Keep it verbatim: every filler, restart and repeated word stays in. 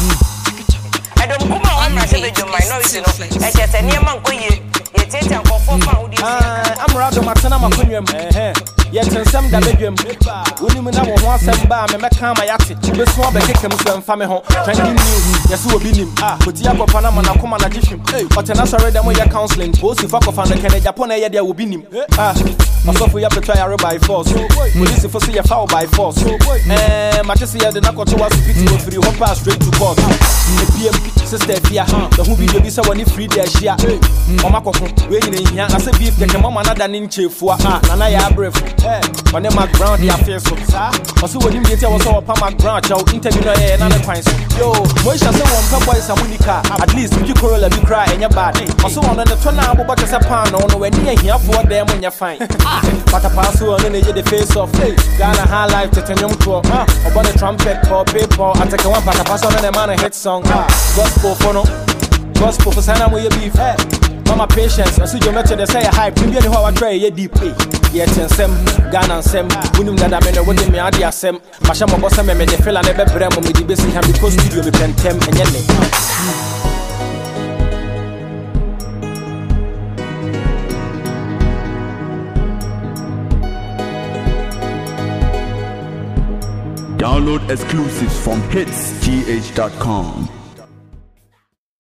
I don't come on my savage on my noise, you know. I just any man go ye. You take and conform. I'm rather Matana Macunium. Yet in some Davidium. When you know one sem bar, me make my yati. The small kick him to family home. Trending news, yes, who be him. Ah, but Yako Panama and Akuma Najishim. But an answer them with your counseling. Both if I can find the Canada Japona, there will be him. Ah, myself we have to try a by force. Police if I see a foul by force. Eh, Matisia the Nako to us pity for you one pass straight to court. The P M sister Fia, the who be the visa when you free their share. Omako, waiting in here. I said beef, the Mama than in chief for Nana ya brief. Eh, when them ground the affairs so sir. Also when you get was all upon my ground, I'll interview another coins. Yo, why shall say one boy is a Monica? At least you corolla you cry and you're bad. Also on the turn out but as a pan on when you're here for them when you're fine. But a pass on the face of Ghana high life to turn young to about the trumpet or paper. I take one pack a pass on the man a hit song. Gospel for no gospel for Sana with your beef. Mama patience, I see you met to say a hype. You know how I try a deep. Yet in Sem, Ghana and Sem, Winum that I mean, what they may add Sem. Mashama Bossam and the fella never brem with the basic hand because studio with Pentem and Yenny. Download exclusives from hits g h dot com.